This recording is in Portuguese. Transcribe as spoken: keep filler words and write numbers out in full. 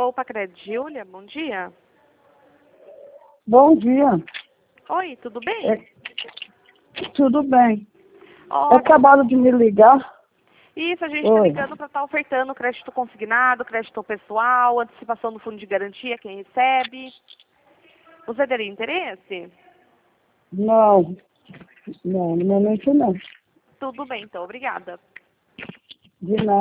Opa, Crédito Júlia, bom dia. Bom dia. Oi, tudo bem? É, tudo bem. Ó, Acabaram de me ligar. isso, a gente está Oi. ligando para estar ofertando crédito consignado, crédito pessoal, antecipação do fundo de garantia, quem recebe. Você teria interesse? Não, não, no momento não. Tudo bem, então, obrigada. De nada.